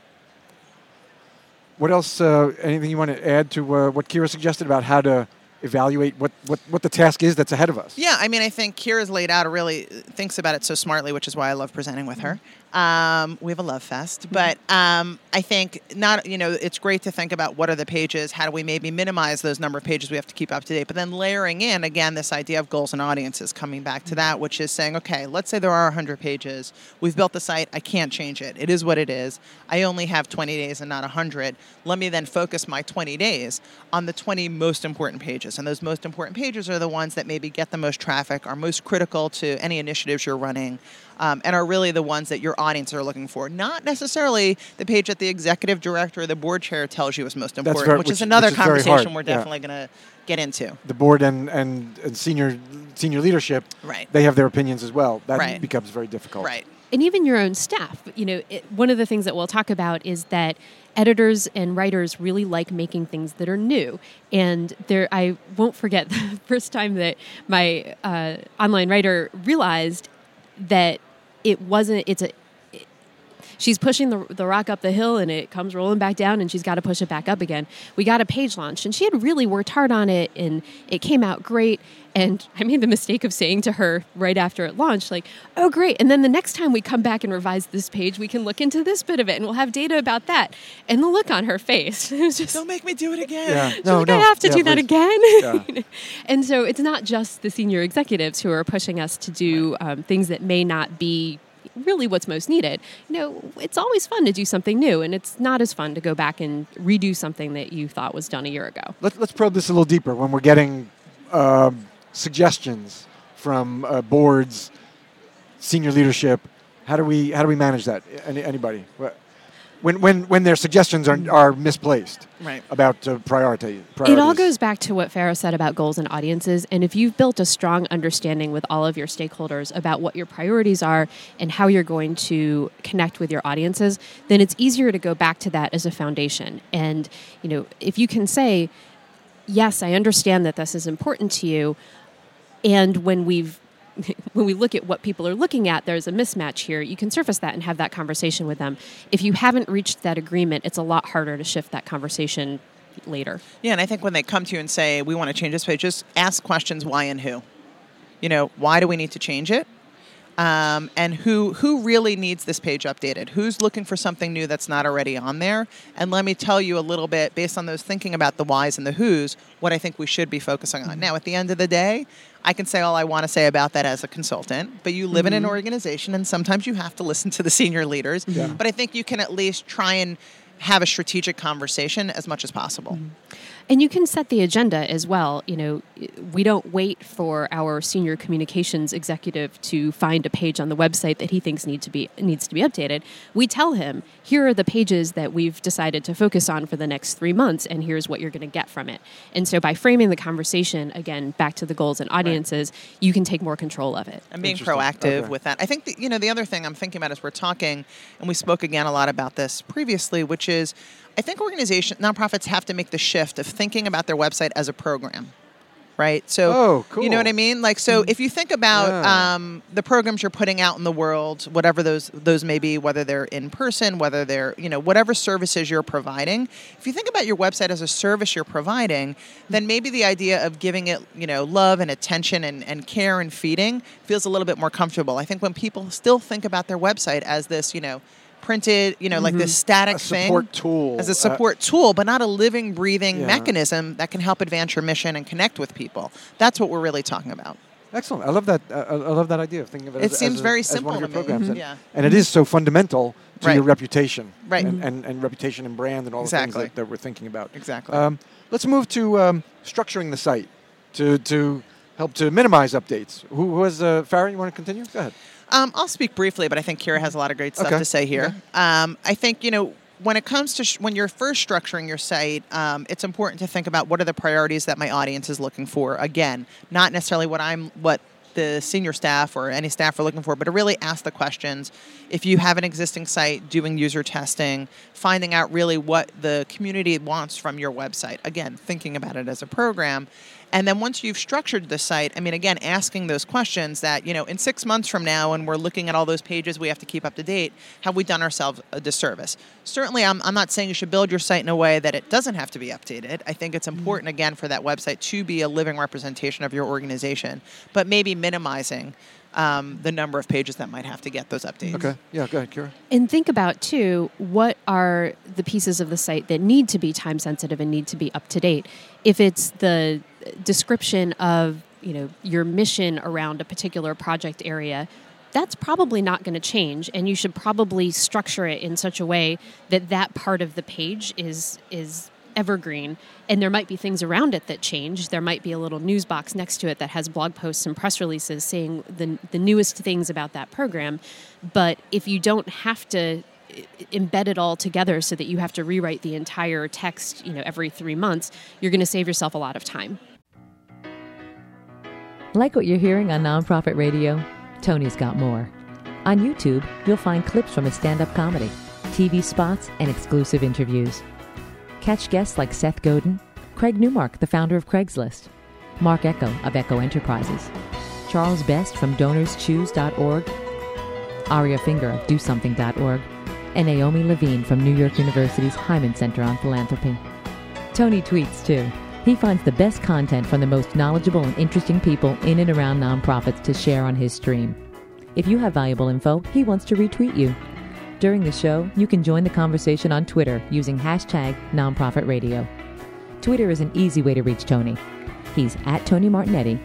What else? Anything you want to add to what Kira suggested about how to evaluate what the task is that's ahead of us? Yeah, I mean, I think Kira's laid out thinks about it so smartly, which is why I love presenting with her. We have a love fest, but I think it's great to think about what are the pages, how do we maybe minimize those number of pages we have to keep up to date, but then layering in, again, this idea of goals and audiences, coming back to that, which is saying, okay, let's say there are 100 pages. We've built the site. I can't change it. It is what it is. I only have 20 days and not 100. Let me then focus my 20 days on the 20 most important pages, and those most important pages are the ones that maybe get the most traffic, are most critical to any initiatives you're running, and are really the ones that your audience are looking for. Not necessarily the page that the executive director or the board chair tells you is most important, which is another conversation we're definitely going to get into. The board and senior leadership, right? They have their opinions as well. That right. becomes very difficult. Right. And even your own staff. One of the things that we'll talk about is that editors and writers really like making things that are new. And I won't forget the first time that my online writer realized that she's pushing the rock up the hill and it comes rolling back down and she's got to push it back up again. We got a page launch and she had really worked hard on it and it came out great. And I made the mistake of saying to her right after it launched, like, oh, great. And then the next time we come back and revise this page, we can look into this bit of it and we'll have data about that. And the look on her face, it was just, don't make me do it again. Yeah. She's like, I have to do that again. Yeah. And so it's not just the senior executives who are pushing us to do things that may not be really what's most needed. It's always fun to do something new, and it's not as fun to go back and redo something that you thought was done a year ago. Let's probe this a little deeper. When we're getting suggestions from boards, senior leadership, how do we manage that? Anybody? When their suggestions are misplaced, right, about priorities. It all goes back to what Farah said about goals and audiences. And if you've built a strong understanding with all of your stakeholders about what your priorities are and how you're going to connect with your audiences, then it's easier to go back to that as a foundation. And if you can say, yes, I understand that this is important to you, and when we look at what people are looking at, there's a mismatch here. You can surface that and have that conversation with them. If you haven't reached that agreement, it's a lot harder to shift that conversation later. Yeah, and I think when they come to you and say, we want to change this page, just ask questions, why and who. Why do we need to change it? and who really needs this page updated? Who's looking for something new that's not already on there? And let me tell you a little bit, based on those thinking about the whys and the whos, what I think we should be focusing on. Now, at the end of the day, I can say all I want to say about that as a consultant, but you live in an organization, and sometimes you have to listen to the senior leaders. Yeah. But I think you can at least try and have a strategic conversation as much as possible. And you can set the agenda as well. You know, we don't wait for our senior communications executive to find a page on the website that he thinks needs to be updated. We tell him, here are the pages that we've decided to focus on for the next 3 months, and here's what you're going to get from it. And so by framing the conversation, again, back to the goals and audiences, you can take more control of it. And being proactive with that. I think, the other thing I'm thinking about as we're talking, and we spoke again a lot about this previously, which is, I think nonprofits have to make the shift of thinking about their website as a program, right? So, cool. You know what I mean? Like, so if you think about the programs you're putting out in the world, whatever those may be, whether they're in person, whether they're, whatever services you're providing, if you think about your website as a service you're providing, then maybe the idea of giving it, love and attention and care and feeding feels a little bit more comfortable. I think when people still think about their website as this, printed, like this static thing. Support tool. As a support tool, but not a living, breathing mechanism that can help advance your mission and connect with people. That's what we're really talking about. Excellent. I love that. I love that idea of thinking of it. It seems very simple as one of your to me. programs, and it is so fundamental to your reputation, right? And reputation and brand and all the things that we're thinking about. Exactly. Let's move to structuring the site to help to minimize updates. Who has Farron? You want to continue? Go ahead. I'll speak briefly, but I think Kira has a lot of great stuff to say here. Okay. I think, when it comes to when you're first structuring your site, it's important to think about what are the priorities that my audience is looking for. Again, not necessarily what the senior staff or any staff are looking for, but to really ask the questions. If you have an existing site, doing user testing, finding out really what the community wants from your website. Again, thinking about it as a program. And then once you've structured the site, again, asking those questions that, in 6 months from now, when we're looking at all those pages we have to keep up to date, have we done ourselves a disservice? Certainly, I'm not saying you should build your site in a way that it doesn't have to be updated. I think it's important, again, for that website to be a living representation of your organization, but maybe minimizing the number of pages that might have to get those updates. Okay. Yeah, go ahead, Kira. And think about, too, what are the pieces of the site that need to be time-sensitive and need to be up to date? If it's the description of, your mission around a particular project area, that's probably not going to change, and you should probably structure it in such a way that that part of the page is evergreen, and there might be things around it that change. There might be a little news box next to it that has blog posts and press releases saying the newest things about that program. But if you don't have to embed it all together so that you have to rewrite the entire text, every 3 months, you're going to save yourself a lot of time. Like what you're hearing on Nonprofit Radio? Tony's got more. On YouTube, you'll find clips from his stand-up comedy, TV spots, and exclusive interviews. Catch guests like Seth Godin, Craig Newmark, the founder of Craigslist, Mark Echo of Echo Enterprises, Charles Best from DonorsChoose.org, Aria Finger of DoSomething.org, and Naomi Levine from New York University's Hyman Center on Philanthropy. Tony tweets, too. He finds the best content from the most knowledgeable and interesting people in and around nonprofits to share on his stream. If you have valuable info, he wants to retweet you. During the show, you can join the conversation on Twitter using hashtag #NonprofitRadio. Twitter is an easy way to reach Tony. He's at Tony Martignetti,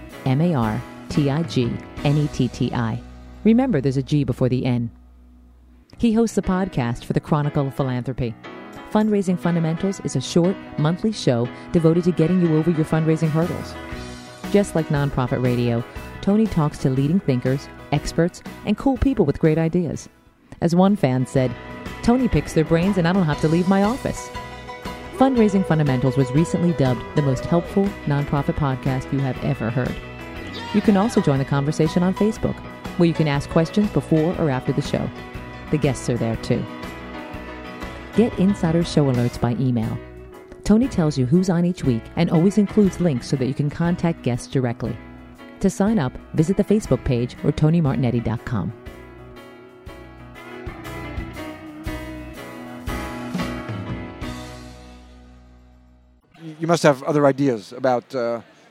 Martignetti. Remember, there's a G before the N. He hosts a podcast for the Chronicle of Philanthropy. Fundraising Fundamentals is a short, monthly show devoted to getting you over your fundraising hurdles. Just like Nonprofit Radio, Tony talks to leading thinkers, experts, and cool people with great ideas. As one fan said, Tony picks their brains and I don't have to leave my office. Fundraising Fundamentals was recently dubbed the most helpful nonprofit podcast you have ever heard. You can also join the conversation on Facebook, where you can ask questions before or after the show. The guests are there too. Get insider show alerts by email. Tony tells you who's on each week and always includes links so that you can contact guests directly. To sign up, visit the Facebook page or TonyMartignetti.com. You must have other ideas about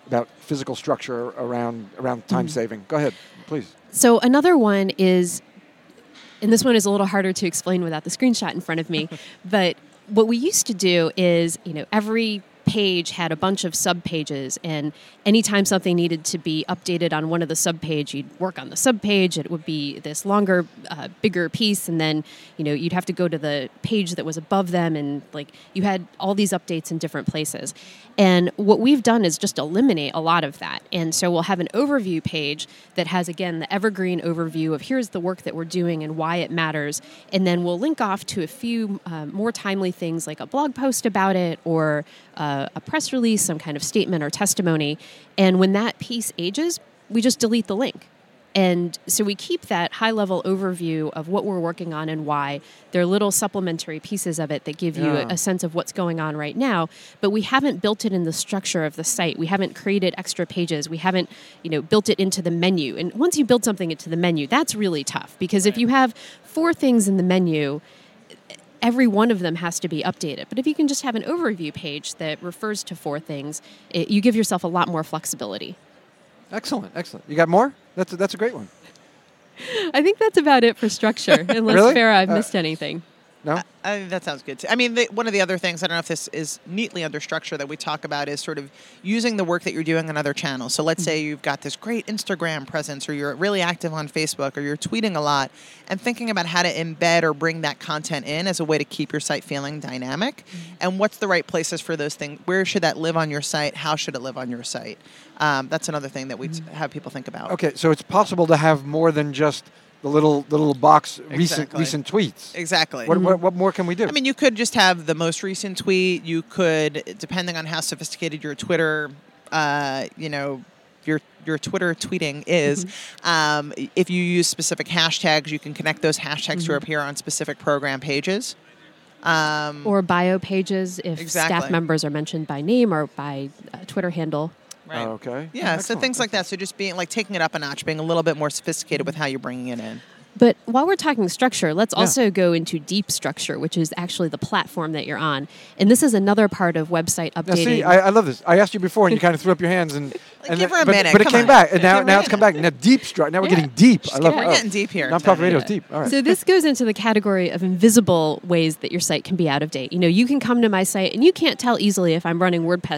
about physical structure around time saving. Go ahead, please. So another one is, and this one is a little harder to explain without the screenshot in front of me, but what we used to do is, every page had a bunch of subpages, and anytime something needed to be updated on one of the subpage, you'd work on the subpage. It would be this longer, bigger piece, and then you'd have to go to the page that was above them, and you had all these updates in different places. And what we've done is just eliminate a lot of that. And so we'll have an overview page that has, again, the evergreen overview of here's the work that we're doing and why it matters. And then we'll link off to a few more timely things like a blog post about it or a press release, some kind of statement or testimony. And when that piece ages, we just delete the link. And so we keep that high-level overview of what we're working on and why. There are little supplementary pieces of it that give you a sense of what's going on right now, but we haven't built it in the structure of the site. We haven't created extra pages. We haven't, built it into the menu. And once you build something into the menu, that's really tough because if you have 4 things in the menu, every one of them has to be updated. But if you can just have an overview page that refers to 4 things, you give yourself a lot more flexibility. Excellent. You got more? That's a great one. I think that's about it for structure, unless, Really? Farah, I've missed anything. No? That sounds good. I mean, one of the other things, I don't know if this is neatly under structure that we talk about, is sort of using the work that you're doing on other channels. So let's say you've got this great Instagram presence, or you're really active on Facebook, or you're tweeting a lot, and thinking about how to embed or bring that content in as a way to keep your site feeling dynamic. And what's the right places for those things? Where should that live on your site? How should it live on your site? That's another thing that we have people think about. Okay, so it's possible to have more than just the little box Exactly. recent tweets. Exactly. What more can we do? I mean, you could just have the most recent tweet. You could, depending on how sophisticated your Twitter, your Twitter tweeting is, if you use specific hashtags, you can connect those hashtags to appear on specific program pages. Or bio pages if staff members are mentioned by name or by Twitter handle. Right. Okay. Yeah, Excellent. so things like that. So just being taking it up a notch, being a little bit more sophisticated with how you're bringing it in. But while we're talking structure, let's also go into deep structure, which is actually the platform that you're on. And this is another part of website updating. Now, see, I love this. I asked you before, and you kind of threw up your hands, and give her a minute. But it Come came on. back, and Give her now a it's come back. Now deep structure. Now we're getting deep. I love it. We're getting deep here. Nonprofit radio is deep. All right. So this goes into the category of invisible ways that your site can be out of date. You can come to my site, and you can't tell easily if I'm running WordPress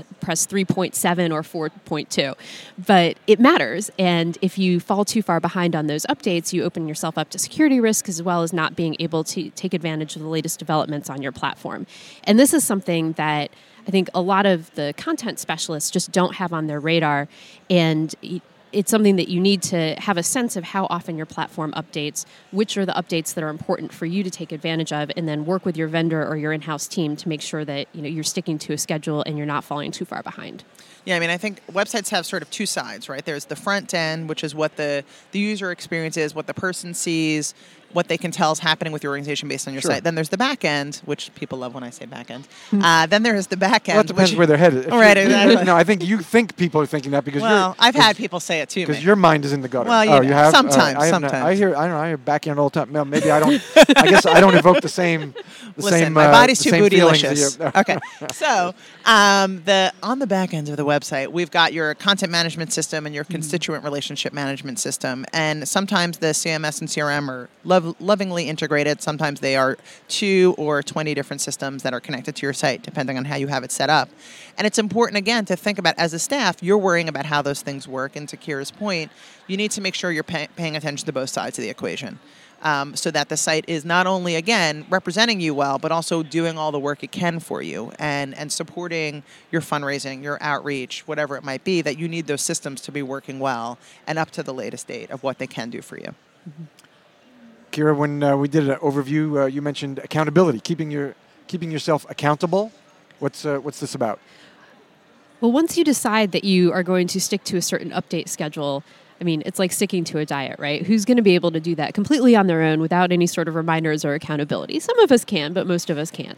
3.7 or 4.2. But it matters, and if you fall too far behind on those updates, you open yourself up to security risks as well as not being able to take advantage of the latest developments on your platform. And this is something that I think a lot of the content specialists just don't have on their radar, and it's something that you need to have a sense of how often your platform updates, which are the updates that are important for you to take advantage of, and then work with your vendor or your in-house team to make sure that you're sticking to a schedule and you're not falling too far behind. Yeah, I mean, I think websites have sort of 2 sides, right? There's the front end, which is what the user experience is, what the person sees, what they can tell is happening with your organization based on your site. Then there's the back end, which people love when I say back end. Then there is the back end. Well, it depends where they're headed. Right, exactly. No, I think you think people are thinking that because I've had people say it too. Because your mind is in the gutter. Well, you have sometimes. I hear back end all the time. No, maybe I don't. I guess I don't evoke the same. Listen, my body's too feelings bootylicious. Okay, so on the back end of the website, we've got your content management system and your constituent relationship management system, and sometimes the CMS and CRM are lovingly integrated. Sometimes they are 2 or 20 different systems that are connected to your site, depending on how you have it set up. And it's important, again, to think about, as a staff, you're worrying about how those things work. And to Kira's point, you need to make sure you're paying attention to both sides of the equation. So that the site is not only, again, representing you well, but also doing all the work it can for you and supporting your fundraising, your outreach, whatever it might be, that you need those systems to be working well and up to the latest date of what they can do for you. Mm-hmm. Kira, when we did an overview, you mentioned accountability, keeping yourself accountable. What's this about? Well, once you decide that you are going to stick to a certain update schedule, I mean, it's like sticking to a diet, right? Who's going to be able to do that completely on their own without any sort of reminders or accountability? Some of us can, but most of us can't.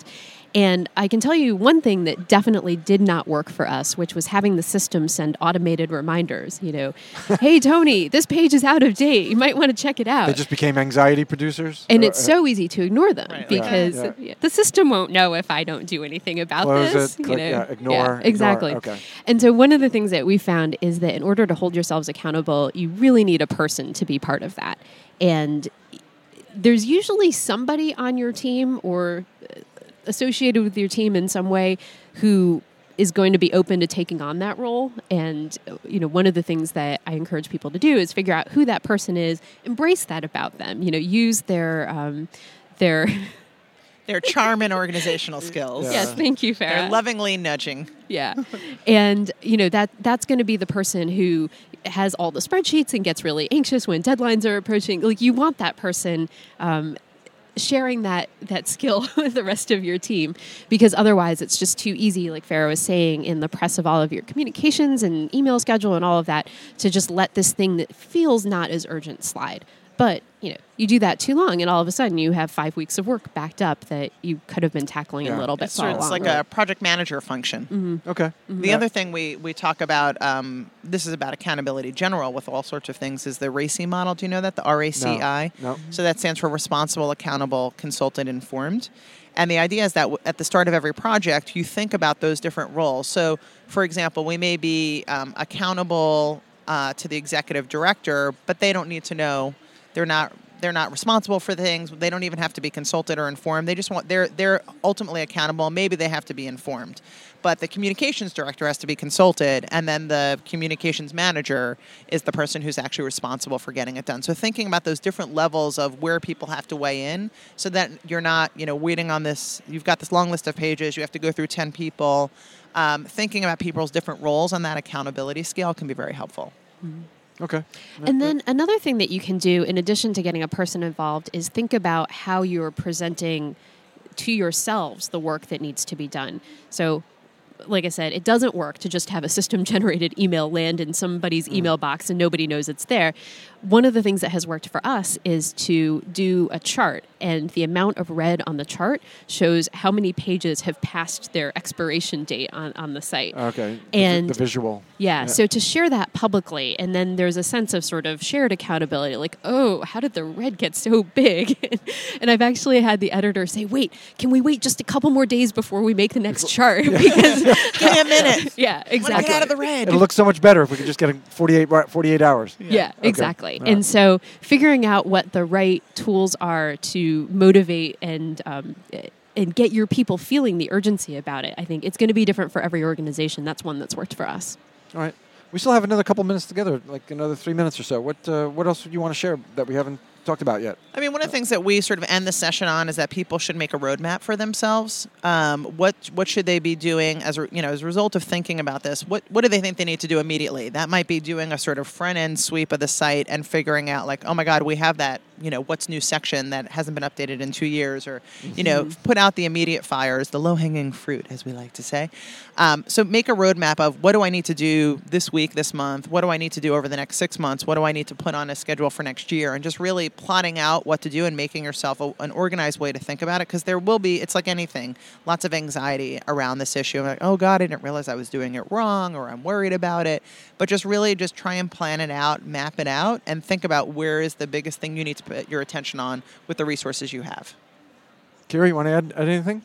And I can tell you one thing that definitely did not work for us, which was having the system send automated reminders. Hey, Tony, this page is out of date. You might want to check it out. They just became anxiety producers? And it's so easy to ignore them because Yeah. the system won't know if I don't do anything about Close this. it, click, ignore. Exactly. Ignore. Okay. And so one of the things that we found is that in order to hold yourselves accountable, you really need a person to be part of that. And there's usually somebody on your team or associated with your team in some way who is going to be open to taking on that role. And, one of the things that I encourage people to do is figure out who that person is, embrace that about them, use their Their charm and organizational skills. Yes, thank you, Farah. They're lovingly nudging. Yeah. And, that's going to be the person who has all the spreadsheets and gets really anxious when deadlines are approaching. Like, you want that person sharing that skill with the rest of your team, because otherwise it's just too easy, like Farah was saying, in the press of all of your communications and email schedule and all of that, to just let this thing that feels not as urgent slide. But, you do that too long, and all of a sudden you have 5 weeks of work backed up that you could have been tackling a little bit far along. It's like a project manager function. Mm-hmm. Okay. Mm-hmm. The other thing we talk about, this is about accountability general with all sorts of things, is the RACI model. Do you know that? The RACI? No. So that stands for Responsible, Accountable, Consulted, Informed. And the idea is that at the start of every project, you think about those different roles. So, for example, we may be accountable to the executive director, but they don't need to know. They're not responsible for things. They don't even have to be consulted or informed. They just they're ultimately accountable. Maybe they have to be informed. But the communications director has to be consulted, and then the communications manager is the person who's actually responsible for getting it done. So thinking about those different levels of where people have to weigh in, so that you're not, waiting on this. You've got this long list of pages. You have to go through 10 people. Thinking about people's different roles on that accountability scale can be very helpful. Mm-hmm. Okay. And then another thing that you can do, in addition to getting a person involved, is think about how you're presenting to yourselves the work that needs to be done. So, like I said, it doesn't work to just have a system-generated email land in somebody's email box and nobody knows it's there. One of the things that has worked for us is to do a chart, and the amount of red on the chart shows how many pages have passed their expiration date on the site. Okay. And the visual. Yeah, so to share that publicly, and then there's a sense of sort of shared accountability, like, oh, how did the red get so big? And I've actually had the editor say, wait, can we wait just a couple more days before we make the next chart? Because give me a minute. Yeah, exactly. Get out of the red. It'll look so much better if we could just get 48 hours. Yeah, Okay. exactly. Right. And so figuring out what the right tools are to motivate and get your people feeling the urgency about it, I think it's going to be different for every organization. That's one that's worked for us. All right. We still have another couple minutes together, like another 3 minutes or so. What else would you want to share that we haven't talked about yet? I mean, one of the things that we sort of end the session on is that people should make a roadmap for themselves. What should they be doing as a result of thinking about this? What do they think they need to do immediately? That might be doing a sort of front end sweep of the site and figuring out, like, oh my God, we have that what's new section that hasn't been updated in 2 years, or put out the immediate fires, the low hanging fruit, as we like to say. So make a roadmap of, what do I need to do this week, this month? What do I need to do over the next 6 months? What do I need to put on a schedule for next year? And just really plotting out what to do and making yourself an organized way to think about it, because there will be, it's like anything, lots of anxiety around this issue. Like, oh God, I didn't realize I was doing it wrong, or I'm worried about it. But just really just try and plan it out, map it out, and think about where is the biggest thing you need to put your attention on with the resources you have. Kira, you want to add anything?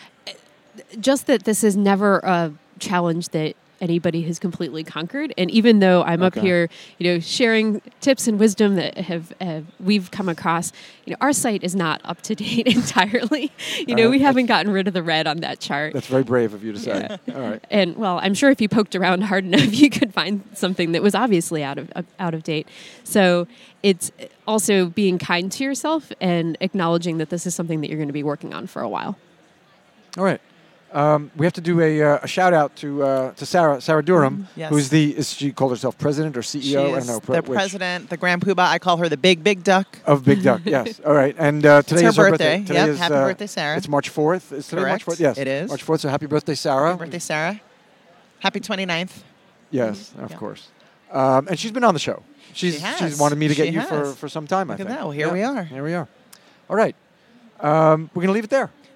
Just that this is never a challenge that anybody has completely conquered. And even though I'm up here, sharing tips and wisdom that have we've come across, our site is not up to date entirely. We haven't gotten rid of the red on that chart. That's very brave of you to say. Yeah. All right. And well, I'm sure if you poked around hard enough, you could find something that was obviously out of date. So it's also being kind to yourself and acknowledging that this is something that you're going to be working on for a while. All right. We have to do a shout out to Sarah Durham, yes. who's is she called herself president or CEO? She I don't is know. the president, the grand poobah. I call her the big duck of Big Duck. Yes. All right. And today is her her birthday. Today is, happy birthday, Sarah. It's March 4th. Is today Correct. March 4th? Yes. It is. March 4th. So happy birthday, Sarah. Happy birthday, Sarah. Happy 29th. Yes, of course. And she's been on the show. She's wanted me to get you for some time. I think. Look at that. Well, here we are. Here we are. All right. We're going to leave it there.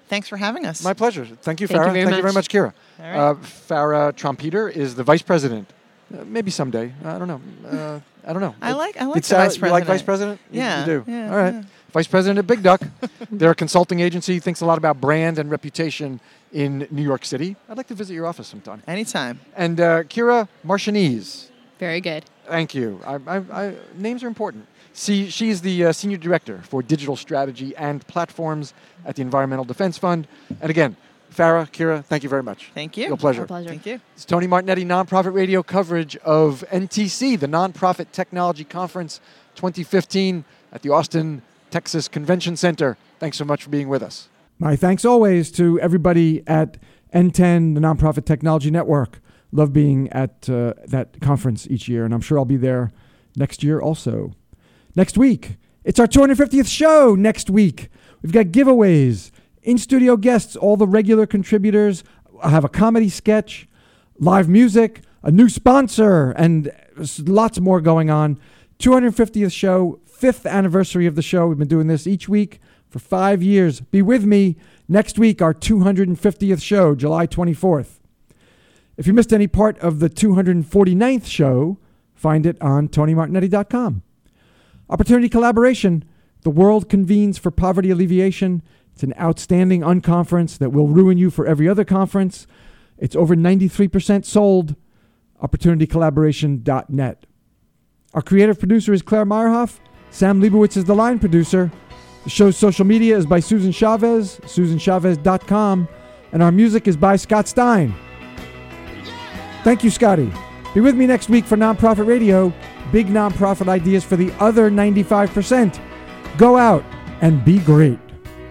Thanks for having us. My pleasure. Thank you, Thank Farah. you very Thank you very much. much, Kira. All right. Farah Trompeter is the vice president. Maybe someday. I don't know. I don't know. I like the Did Sarah- vice You like president. vice president? Yeah, You do. yeah, All right. yeah. Vice president at Big Duck. They're a consulting agency. Thinks a lot about brand and reputation in New York City. I'd like to visit your office sometime. Anytime. And Kira Marchanese. Very good. Thank you. Names are important. She's the senior director for digital strategy and platforms at the Environmental Defense Fund. And again, Farah, Kira, thank you very much. Thank you. Real pleasure. Our pleasure. Thank you. It's Tony Martignetti, Nonprofit Radio coverage of NTC, the Nonprofit Technology Conference 2015 at the Austin, Texas Convention Center. Thanks so much for being with us. My thanks always to everybody at N10, the Nonprofit Technology Network. Love being at that conference each year, and I'm sure I'll be there next year also. Next week, it's our 250th show next week. We've got giveaways, in-studio guests, all the regular contributors. I have a comedy sketch, live music, a new sponsor, and lots more going on. 250th show, 5th anniversary of the show. We've been doing this each week for 5 years. Be with me next week, our 250th show, July 24th. If you missed any part of the 249th show, find it on TonyMartignetti.com. Opportunity Collaboration. The world convenes for poverty alleviation. It's an outstanding unconference that will ruin you for every other conference. It's over 93% sold. OpportunityCollaboration.net. Our creative producer is Claire Meyerhoff. Sam Leibowitz is the line producer. The show's social media is by Susan Chavez, SusanChavez.com. And our music is by Scott Stein. Thank you, Scotty. Be with me next week for Nonprofit Radio. Big nonprofit ideas for the other 95%. Go out and be great.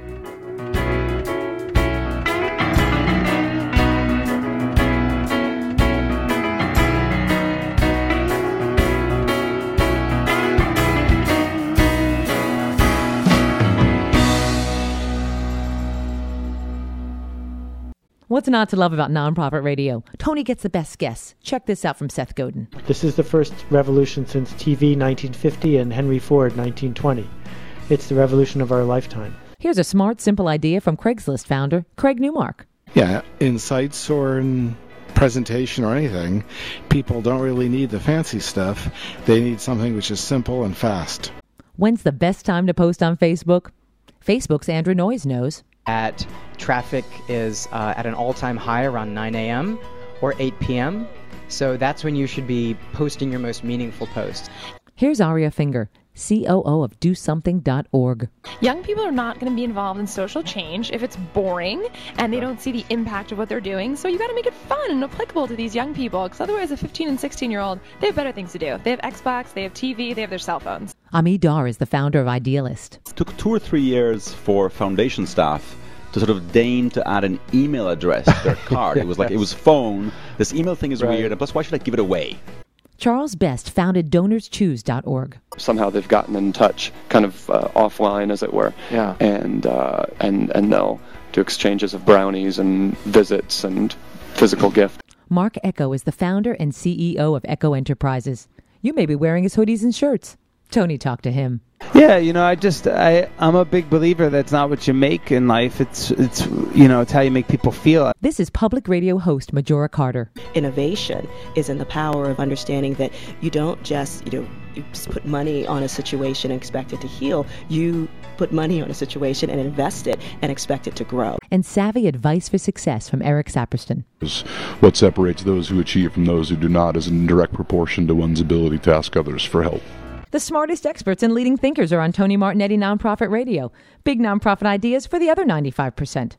What's not to love about Nonprofit Radio? Tony gets the best guests. Check this out from Seth Godin. This is the first revolution since TV 1950 and Henry Ford 1920. It's the revolution of our lifetime. Here's a smart, simple idea from Craigslist founder Craig Newmark. Yeah, in sites or in presentation or anything, people don't really need the fancy stuff. They need something which is simple and fast. When's the best time to post on Facebook? Facebook's Andrew Noyes knows. Traffic is at an all-time high around 9 a.m. or 8 p.m. So that's when you should be posting your most meaningful posts. Here's Aria Finger, COO of DoSomething.org. Young people are not going to be involved in social change if it's boring and they don't see the impact of what they're doing. So you got to make it fun and applicable to these young people, because otherwise a 15 and 16-year-old, they have better things to do. They have Xbox, they have TV, they have their cell phones. Ami Dar is the founder of Idealist. It took 2 or 3 years for foundation staff to sort of deign to add an email address to their card. It was like, it was phone. This email thing is weird, and plus, why should I give it away? Charles Best founded DonorsChoose.org. Somehow they've gotten in touch, kind of offline, as it were. Yeah. And they'll do exchanges of brownies and visits and physical gift. Mark Echo is the founder and CEO of Echo Enterprises. You may be wearing his hoodies and shirts. Tony talked to him. Yeah, I'm a big believer that's not what you make in life. It's how you make people feel. This is public radio host Majora Carter. Innovation is in the power of understanding that you don't just, you just put money on a situation and expect it to heal. You put money on a situation and invest it and expect it to grow. And savvy advice for success from Eric Saperston. What separates those who achieve from those who do not is in direct proportion to one's ability to ask others for help. The smartest experts and leading thinkers are on Tony Martignetti Nonprofit Radio. Big nonprofit ideas for the other 95%.